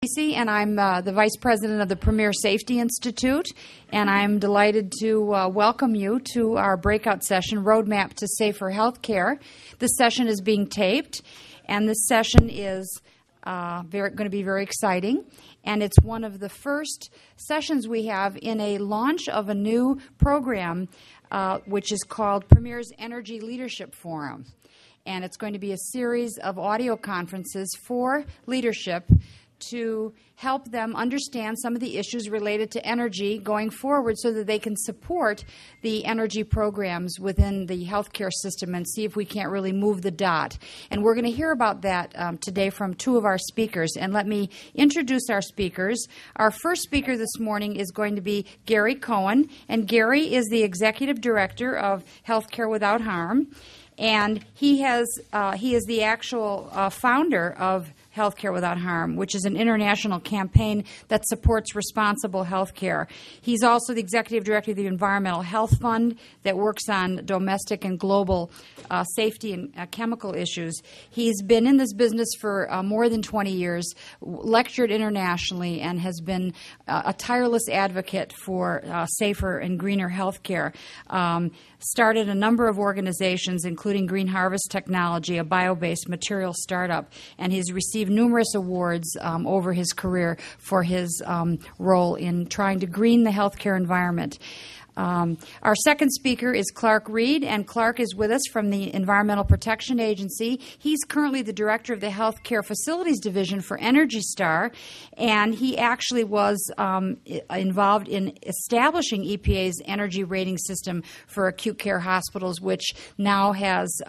Casey, and I'm the Vice President of the Premier Safety Institute, and I'm delighted to welcome you to our breakout session, Roadmap to Safer Healthcare. This session is being taped, and this session is going to be very exciting, and it's one of the first sessions we have in a launch of a new program, which is called Premier's Energy Leadership Forum, and it's going to be a series of audio conferences for leadership to help them understand some of the issues related to energy going forward so that they can support the energy programs within the healthcare system and see if we can't really move the dot. And we're going to hear about that today from two of our speakers. And let me introduce our speakers. Our first speaker this morning is going to be Gary Cohen. And Gary is the Executive Director of Healthcare Without Harm. And he is the actual founder of Healthcare Without Harm, which is an international campaign that supports responsible healthcare. He's also the Executive Director of the Environmental Health Fund that works on domestic and global safety and chemical issues. He's been in this business for more than 20 years, lectured internationally, and has been a tireless advocate for safer and greener healthcare. Started a number of organizations, including Green Harvest Technology, a bio-based material startup, and he's received numerous awards over his career for his role in trying to green the healthcare environment. Our second speaker is Clark Reed, and Clark is with us from the Environmental Protection Agency. He's currently the director of the Healthcare Facilities Division for Energy Star, and he actually was involved in establishing EPA's energy rating system for acute care hospitals, which now has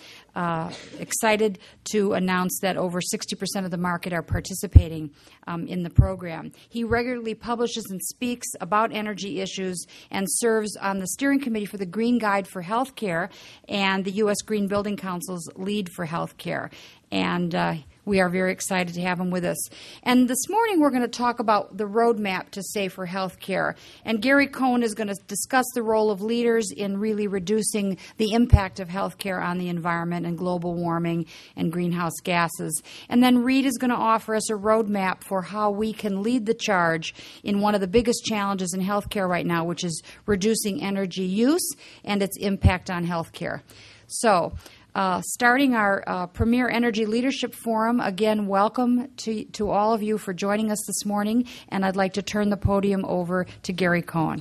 excited to announce that over 60% of the market are participating in the program. He regularly publishes and speaks about energy issues and serves on the steering committee for the Green Guide for Healthcare and the U.S. Green Building Council's Lead for Healthcare. And we are very excited to have him with us. And this morning we're going to talk about the roadmap to safer health care. And Gary Cohen is going to discuss the role of leaders in really reducing the impact of health care on the environment and global warming and greenhouse gases. And then Reed is going to offer us a roadmap for how we can lead the charge in one of the biggest challenges in health care right now, which is reducing energy use and its impact on health care. So, starting our Premier Energy Leadership Forum, again, welcome to all of you for joining us this morning, and I'd like to turn the podium over to Gary Cohen.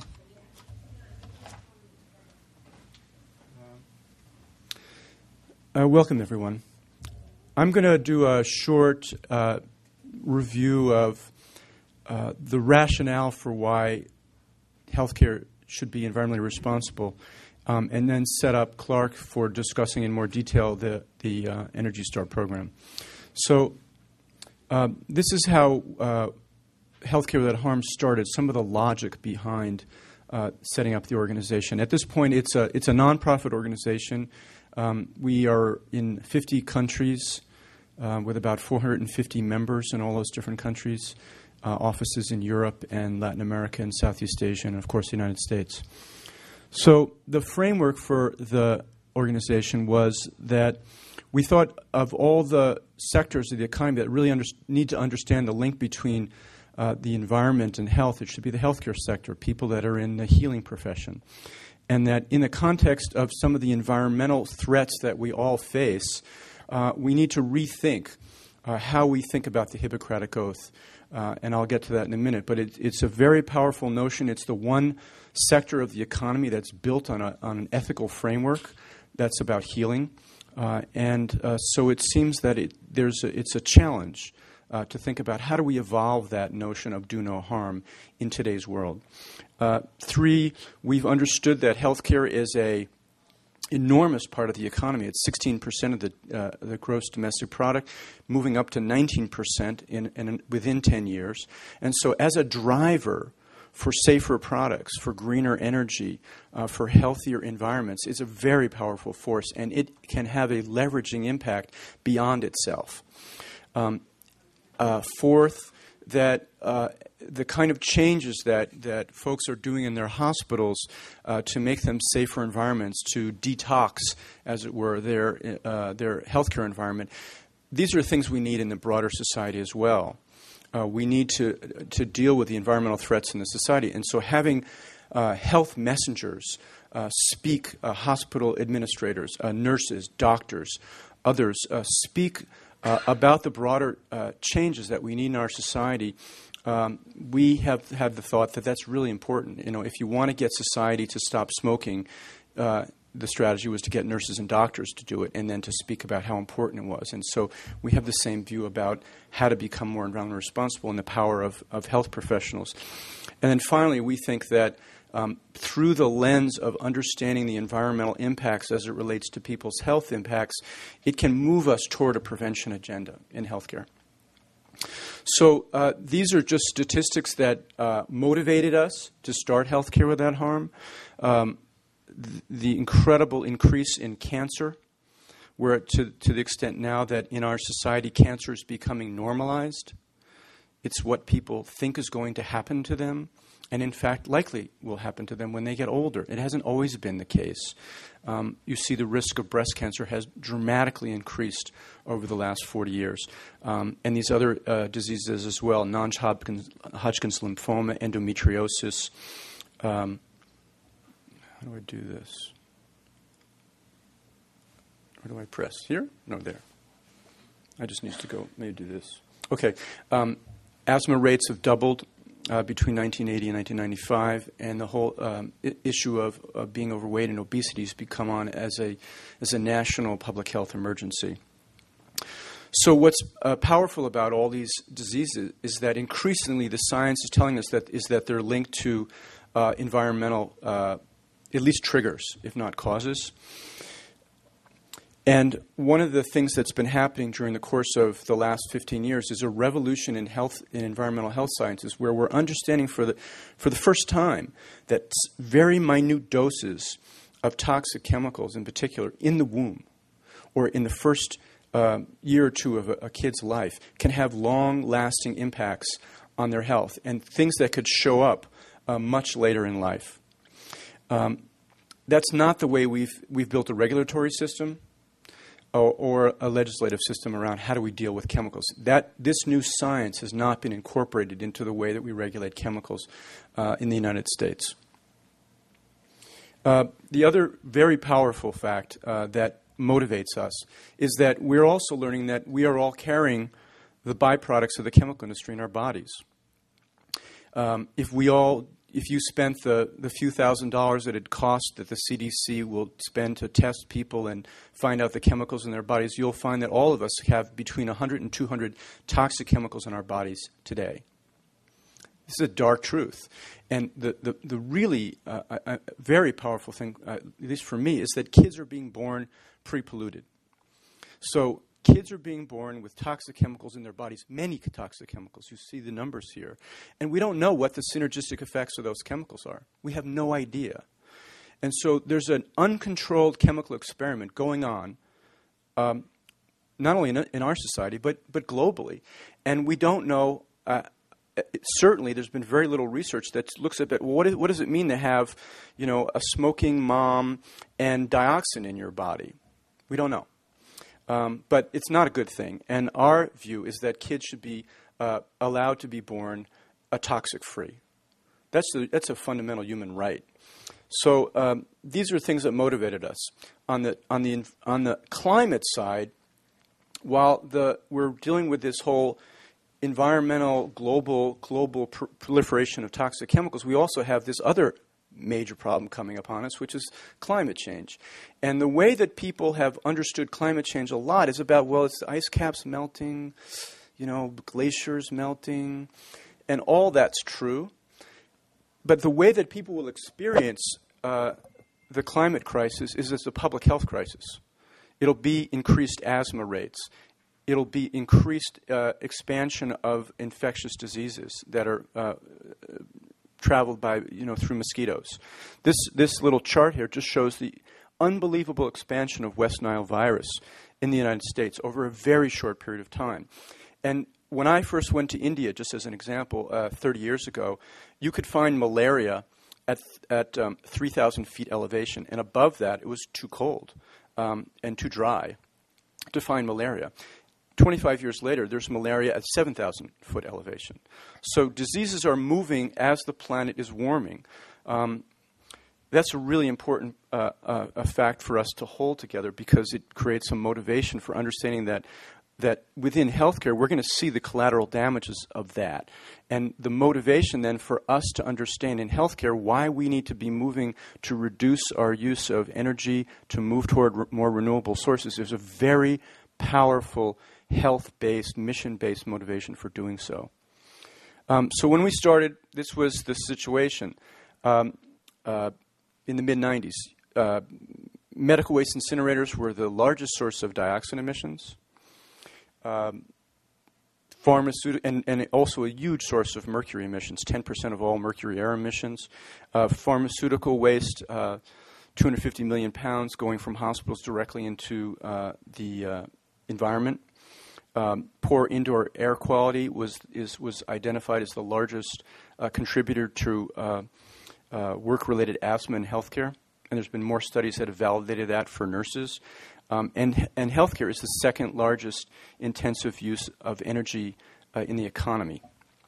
Welcome, everyone. I'm going to do a short review of the rationale for why healthcare should be environmentally responsible, and then set up Clark for discussing in more detail the Energy Star program. So this is how Healthcare Without Harm started, some of the logic behind setting up the organization. At this point, it's a nonprofit organization. We are in 50 countries with about 450 members in all those different countries, offices in Europe and Latin America and Southeast Asia, and, of course, the United States. So the framework for the organization was that we thought of all the sectors of the economy that really need to understand the link between the environment and health. It should be the healthcare sector, people that are in the healing profession. And that in the context of some of the environmental threats that we all face, we need to rethink how we think about the Hippocratic Oath. And I'll get to that in a minute. But it's a very powerful notion. It's the one sector of the economy that's built on an ethical framework that's about healing. So it seems that it's a challenge to think about how do we evolve that notion of do no harm in today's world. 3, we've understood that healthcare is a enormous part of the economy. It's 16% of the gross domestic product, moving up to 19% within 10 years. And so as a driver for safer products, for greener energy, for healthier environments, is a very powerful force, and it can have a leveraging impact beyond itself. 4th, that the kind of changes that folks are doing in their hospitals to make them safer environments, to detox, as it were, their healthcare environment, these are things we need in the broader society as well. We need to deal with the environmental threats in the society. And so having health messengers speak, hospital administrators, nurses, doctors, others speak about the broader changes that we need in our society. We have had the thought that that's really important. If you want to get society to stop smoking, the strategy was to get nurses and doctors to do it and then to speak about how important it was. And so we have the same view about how to become more environmentally responsible and the power of health professionals. And then finally, we think that through the lens of understanding the environmental impacts as it relates to people's health impacts, it can move us toward a prevention agenda in healthcare. So these are just statistics that motivated us to start Healthcare Without Harm. The incredible increase in cancer, where to the extent now that in our society cancer is becoming normalized. It's what people think is going to happen to them, and in fact likely will happen to them when they get older. It hasn't always been the case. You see the risk of breast cancer has dramatically increased over the last 40 years. And these other diseases as well, non-Hodgkin's lymphoma, endometriosis. How do I do this? Where do I press? Here? No, there. I just need to go, maybe do this. Okay. Asthma rates have doubled between 1980 and 1995, and the whole issue of being overweight and obesity has become on as a national public health emergency. So what's powerful about all these diseases is that increasingly the science is telling us that they're linked to environmental at least triggers, if not causes. And one of the things that's been happening during the course of the last 15 years is a revolution in environmental health sciences, where we're understanding for the first time that very minute doses of toxic chemicals, in particular in the womb or in the first year or two of a kid's life, can have long-lasting impacts on their health, and things that could show up much later in life. That's not the way we've built a regulatory system or a legislative system around how do we deal with chemicals. This new science has not been incorporated into the way that we regulate chemicals in the United States. The other very powerful fact that motivates us is that we're also learning that we are all carrying the byproducts of the chemical industry in our bodies. If you spent the few $1,000s that it cost that the CDC will spend to test people and find out the chemicals in their bodies, you'll find that all of us have between 100 and 200 toxic chemicals in our bodies today. This is a dark truth. And the really very powerful thing, at least for me, is that kids are being born pre-polluted. So kids are being born with toxic chemicals in their bodies, many toxic chemicals. You see the numbers here. And we don't know what the synergistic effects of those chemicals are. We have no idea. And so there's an uncontrolled chemical experiment going on, not only in our society, but globally. And we don't know, certainly there's been very little research that looks at what does it mean to have, a smoking mom and dioxin in your body? We don't know. But it's not a good thing. And our view is that kids should be allowed to be born toxic-free. That's a fundamental human right. So these are things that motivated us. On the climate side, while we're dealing with this whole environmental global proliferation of toxic chemicals, we also have this other major problem coming upon us, which is climate change. And the way that people have understood climate change a lot is about, it's the ice caps melting, glaciers melting, and all that's true. But the way that people will experience the climate crisis is as a public health crisis. It'll be increased asthma rates. It'll be increased expansion of infectious diseases that are traveled by, through mosquitoes. This little chart here just shows the unbelievable expansion of West Nile virus in the United States over a very short period of time. And when I first went to India, just as an example, 30 years ago, you could find malaria at 3,000 feet elevation. And above that, it was too cold and too dry to find malaria. 25 years later, there's malaria at 7,000-foot elevation. So diseases are moving as the planet is warming. That's a really important a fact for us to hold together, because it creates some motivation for understanding that within healthcare, we're going to see the collateral damages of that. And the motivation then for us to understand in healthcare why we need to be moving to reduce our use of energy, to move toward more renewable sources. There's a very powerful health-based, mission-based motivation for doing so. So when we started, this was the situation. In the mid-'90s, medical waste incinerators were the largest source of dioxin emissions. Pharmaceutical, and also a huge source of mercury emissions, 10% of all mercury air emissions. Pharmaceutical waste, 250 million pounds going from hospitals directly into the environment. Poor indoor air quality was identified as the largest contributor to work-related asthma in healthcare, and there's been more studies that have validated that for nurses. And healthcare is the second largest intensive use of energy in the economy.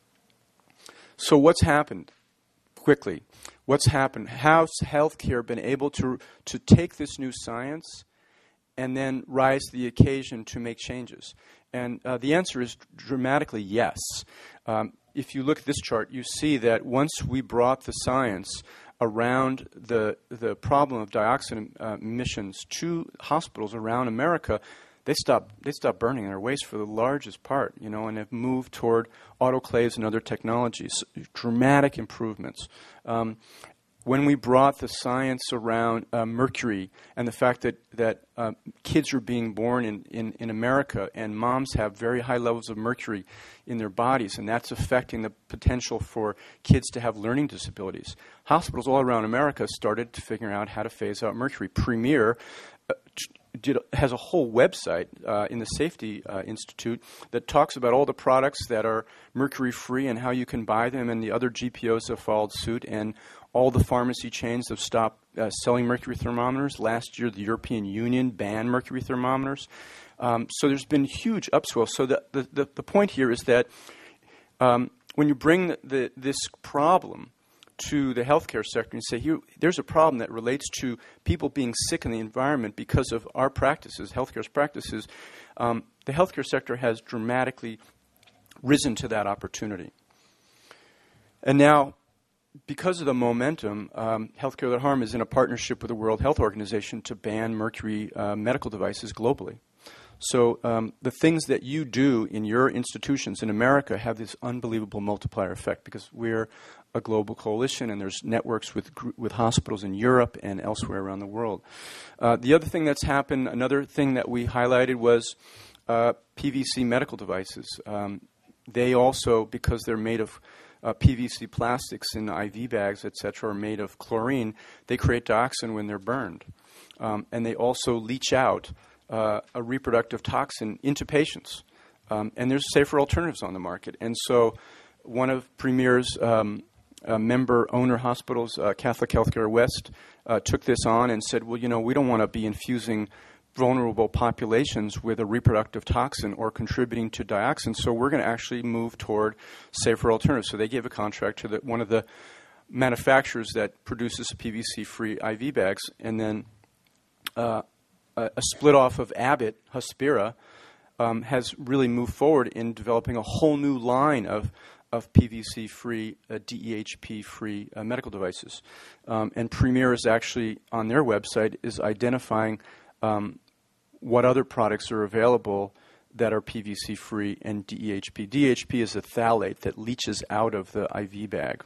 So what's happened? Quickly, what's happened? How's healthcare been able to take this new science and then rise to the occasion to make changes? And the answer is dramatically yes. If you look at this chart, you see that once we brought the science around the problem of dioxin emissions to hospitals around America, they stopped burning their waste for the largest part, and have moved toward autoclaves and other technologies. Dramatic improvements. When we brought the science around mercury and the fact that kids are being born in America and moms have very high levels of mercury in their bodies, and that's affecting the potential for kids to have learning disabilities, hospitals all around America started to figure out how to phase out mercury. Premier has a whole website in the Safety Institute that talks about all the products that are mercury-free and how you can buy them, and the other GPOs have followed suit, and all the pharmacy chains have stopped selling mercury thermometers. Last year, the European Union banned mercury thermometers. So there's been huge upswell. So the point here is that when you bring this problem to the healthcare sector and say, there's a problem that relates to people being sick in the environment because of our practices, healthcare's practices, the healthcare sector has dramatically risen to that opportunity. And now, because of the momentum, Healthcare Without Harm is in a partnership with the World Health Organization to ban mercury medical devices globally. So the things that you do in your institutions in America have this unbelievable multiplier effect, because we're a global coalition and there's networks with hospitals in Europe and elsewhere around the world. The other thing that's happened, another thing that we highlighted was PVC medical devices. They also, because they're made of PVC plastics in IV bags, et cetera, are made of chlorine, they create dioxin when they're burned. And they also leach out a reproductive toxin into patients. And there's safer alternatives on the market. And so one of Premier's member-owner hospitals, Catholic Healthcare West, took this on and said, well, we don't want to be infusing vulnerable populations with a reproductive toxin or contributing to dioxin, so we're going to actually move toward safer alternatives. So they gave a contract to one of the manufacturers that produces PVC-free IV bags, and then a split off of Abbott, Hospira, has really moved forward in developing a whole new line of PVC-free, DEHP-free medical devices. And Premier is actually, on their website, is identifying what other products are available that are PVC-free and DEHP. DEHP is a phthalate that leaches out of the IV bag.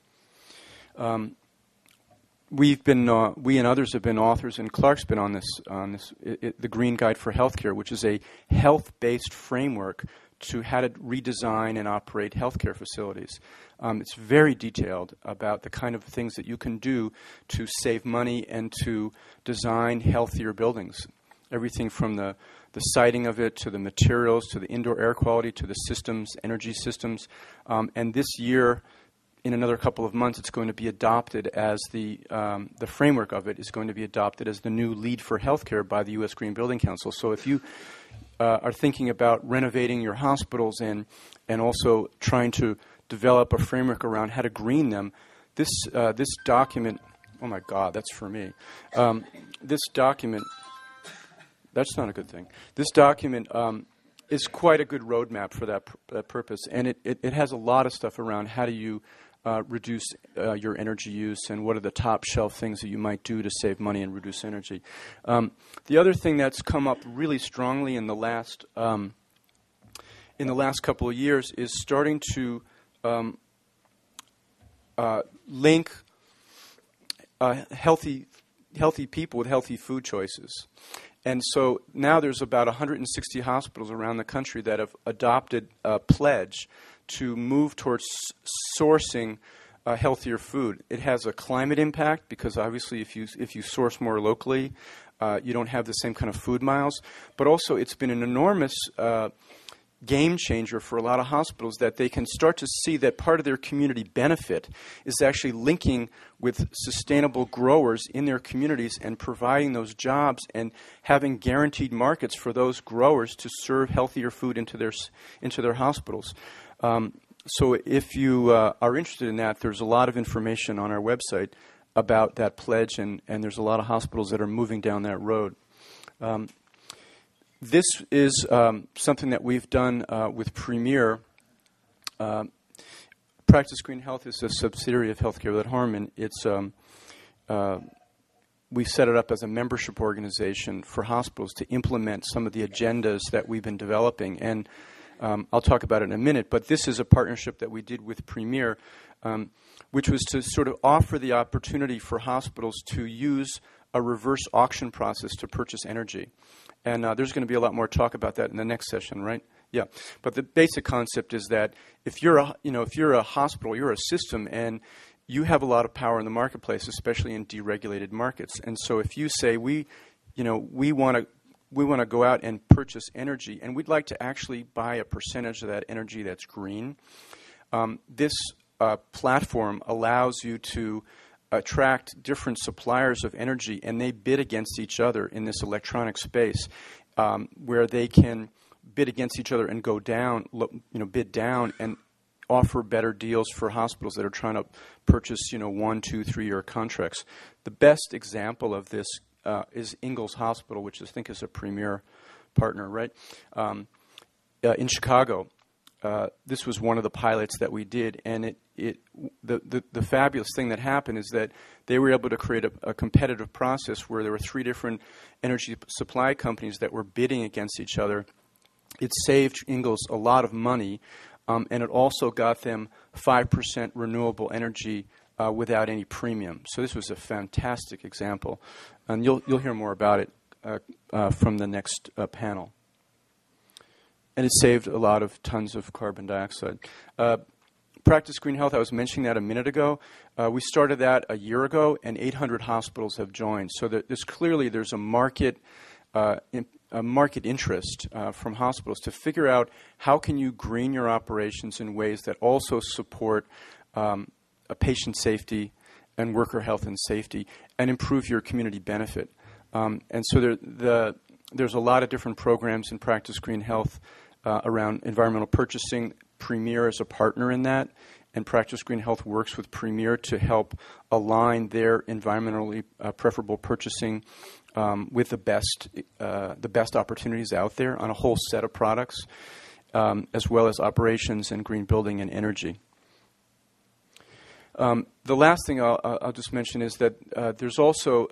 We and others have been authors, and Clark's been on this the Green Guide for Healthcare, which is a health-based framework to how to redesign and operate healthcare facilities. It's very detailed about the kind of things that you can do to save money and to design healthier buildings. Everything from the siting of it to the materials to the indoor air quality to the systems, energy systems. And this year, in another couple of months, it's going to be adopted as the framework of it is going to be adopted as the new lead for healthcare by the U.S. Green Building Council. So if you are thinking about renovating your hospitals and also trying to develop a framework around how to green them, this document, oh my God, that's for me. This document, that's not a good thing. This document is quite a good roadmap for that purpose, and it has a lot of stuff around how do you reduce your energy use and what are the top shelf things that you might do to save money and reduce energy. The other thing that's come up really strongly in the last couple of years is starting to link healthy people with healthy food choices. And so now there's about 160 hospitals around the country that have adopted a pledge to move towards sourcing healthier food. It has a climate impact because obviously if you source more locally, you don't have the same kind of food miles. But also it's been an enormous game changer for a lot of hospitals that they can start to see that part of their community benefit is actually linking with sustainable growers in their communities and providing those jobs and having guaranteed markets for those growers to serve healthier food into their hospitals. So if you are interested in that, there's a lot of information on our website about that pledge, and there's a lot of hospitals that are moving down that road. This is something that we've done with Premier. Practice Green Health is a subsidiary of Healthcare Without Harm, and it's we set it up as a membership organization for hospitals to implement some of the agendas that we've been developing. And I'll talk about it in a minute, but this is a partnership that we did with Premier, which was to sort of offer the opportunity for hospitals to use a reverse auction process to purchase energy. And there's going to be a lot more talk about that in the next session, right? Yeah. But the basic concept is that if you're a hospital, you're a system, and you have a lot of power in the marketplace, especially in deregulated markets. And so if you say we want to go out and purchase energy, and we'd like to actually buy a percentage of that energy that's green, this platform allows you to attract different suppliers of energy, and they bid against each other in this electronic space, where they can bid against each other and go down, bid down and offer better deals for hospitals that are trying to purchase, 1, 2, 3-year contracts. The best example of this is Ingalls Hospital, which I think is a Premier partner, right? In Chicago, this was one of the pilots that we did, and the fabulous thing that happened is that they were able to create a competitive process where there were 3 different energy supply companies that were bidding against each other. It saved Ingalls a lot of money, and it also got them 5% renewable energy without any premium. So this was a fantastic example, and you'll hear more about it from the next panel. And it saved a lot of tons of carbon dioxide. Practice Green Health, I was mentioning that a minute ago. We started that a year ago, and 800 hospitals have joined. So there's a market interest from hospitals to figure out how can you green your operations in ways that also support patient safety and worker health and safety and improve your community benefit. And so there's a lot of different programs in Practice Green Health around environmental purchasing. Premier is a partner in that, and Practice Green Health works with Premier to help align their environmentally preferable purchasing with the best opportunities out there on a whole set of products, as well as operations and green building and energy. The last thing I'll just mention is that there's also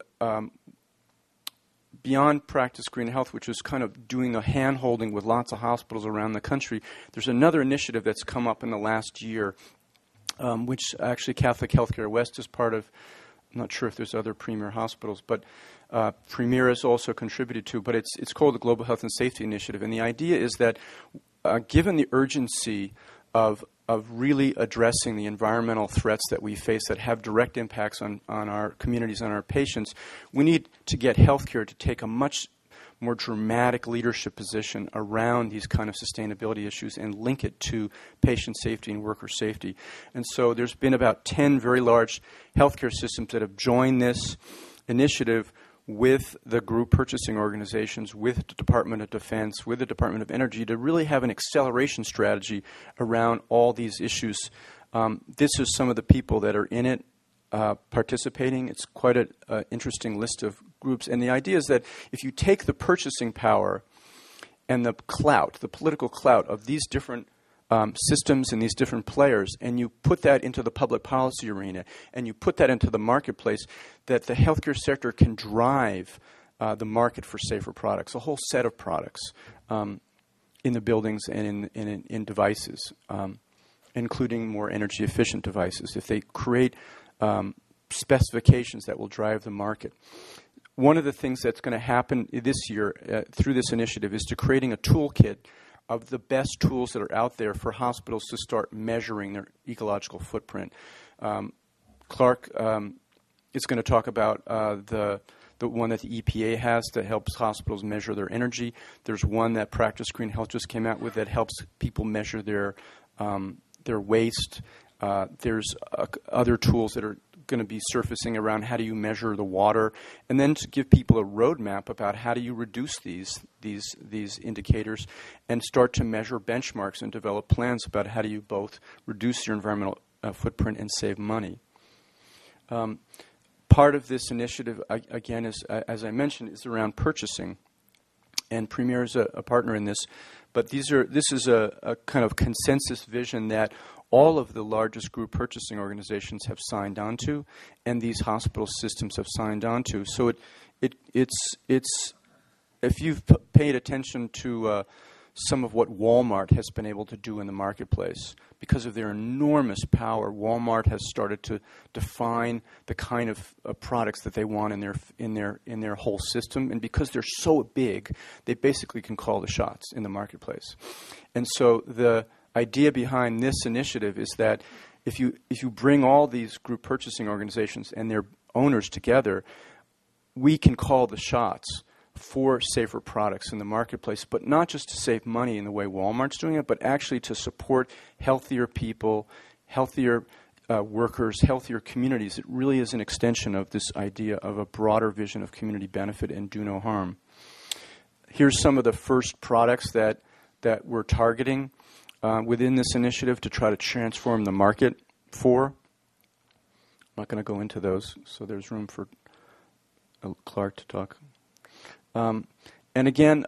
beyond Practice Green Health, which is kind of doing a hand-holding with lots of hospitals around the country, there's another initiative that's come up in the last year, which actually Catholic Healthcare West is part of. I'm not sure if there's other Premier hospitals, but Premier has also contributed to, but it's called the Global Health and Safety Initiative. And the idea is that given the urgency of really addressing the environmental threats that we face that have direct impacts on our communities and our patients, we need to get healthcare to take a much more dramatic leadership position around these kind of sustainability issues and link it to patient safety and worker safety. And so there's been about 10 very large healthcare systems that have joined this initiative with the group purchasing organizations, with the Department of Defense, with the Department of Energy, to really have an acceleration strategy around all these issues. This is some of the people that are in it participating. It's quite an interesting list of groups. And the idea is that if you take the purchasing power and the clout, the political clout of these different systems and these different players, and you put that into the public policy arena, and you put that into the marketplace, that the healthcare sector can drive the market for safer products, a whole set of products in the buildings and in devices, including more energy efficient devices, if they create specifications that will drive the market. One of the things that's going to happen this year through this initiative is to creating a toolkit of the best tools that are out there for hospitals to start measuring their ecological footprint. Clark is going to talk about the one that the EPA has that helps hospitals measure their energy. There's one that Practice Green Health just came out with that helps people measure their waste. There's other tools that are going to be surfacing around how do you measure the water, and then to give people a roadmap about how do you reduce these indicators and start to measure benchmarks and develop plans about how do you both reduce your environmental footprint and save money. Part of this initiative, again, is, as I mentioned, is around purchasing, and Premier is a partner in this. But this is a kind of consensus vision that all of the largest group purchasing organizations have signed on to, and these hospital systems have signed on to. So it's if you've paid attention to some of what Walmart has been able to do in the marketplace, because of their enormous power, Walmart has started to define the kind of products that they want in their whole system, and because they're so big, they basically can call the shots in the marketplace. And so the idea behind this initiative is that if you bring all these group purchasing organizations and their owners together, we can call the shots for safer products in the marketplace, but not just to save money in the way Walmart's doing it, but actually to support healthier people, healthier workers, healthier communities. It really is an extension of this idea of a broader vision of community benefit and do no harm. Here's some of the first products that we're targeting within this initiative to try to transform the market for. I'm not going to go into those, so there's room for Clark to talk. And again,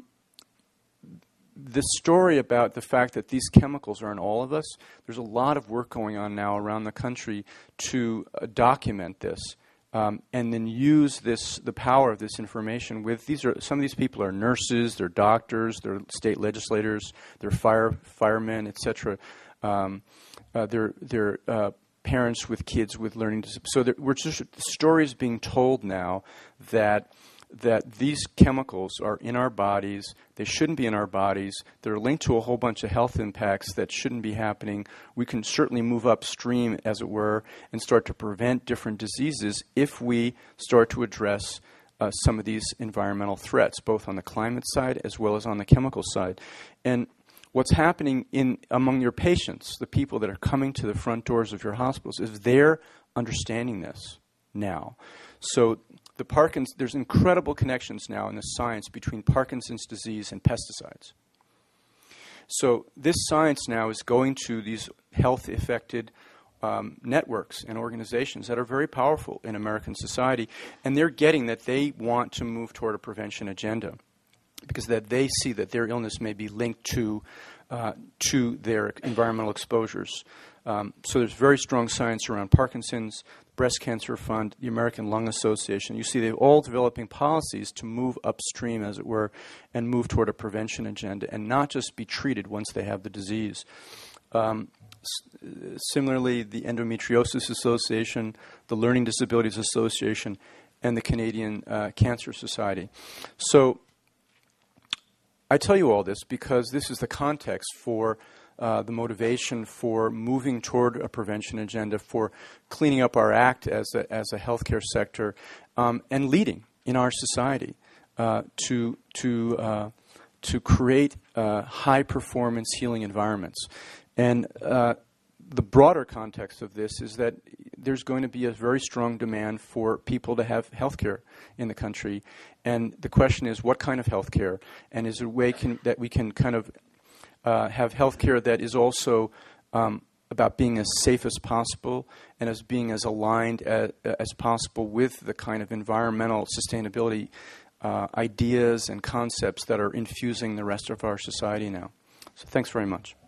the story about the fact that these chemicals are in all of us, there's a lot of work going on now around the country to document this and then use the power of this information with some of these people are nurses, they're doctors, they're state legislators, they're firemen, etc. They're parents with kids with learning disabilities. So we're just stories being told now that these chemicals are in our bodies. They shouldn't be in our bodies. They're linked to a whole bunch of health impacts that shouldn't be happening. We can certainly move upstream, as it were, and start to prevent different diseases if we start to address some of these environmental threats, both on the climate side as well as on the chemical side. And what's happening among your patients, the people that are coming to the front doors of your hospitals, is they're understanding this now. So there's incredible connections now in the science between Parkinson's disease and pesticides. So this science now is going to these health-affected networks and organizations that are very powerful in American society, and they're getting that they want to move toward a prevention agenda because that they see that their illness may be linked to their environmental exposures. So there's very strong science around Parkinson's, Breast Cancer Fund, the American Lung Association. You see they're all developing policies to move upstream, as it were, and move toward a prevention agenda and not just be treated once they have the disease. Similarly, the Endometriosis Association, the Learning Disabilities Association, and the Canadian Cancer Society. So I tell you all this because this is the context for the motivation for moving toward a prevention agenda, for cleaning up our act as a healthcare sector, and leading in our society to create high performance healing environments. And the broader context of this is that there's going to be a very strong demand for people to have health care in the country. And the question is, what kind of health care? And is there a way that we can kind of have health care that is also about being as safe as possible and as being as aligned as possible with the kind of environmental sustainability ideas and concepts that are infusing the rest of our society now. So thanks very much.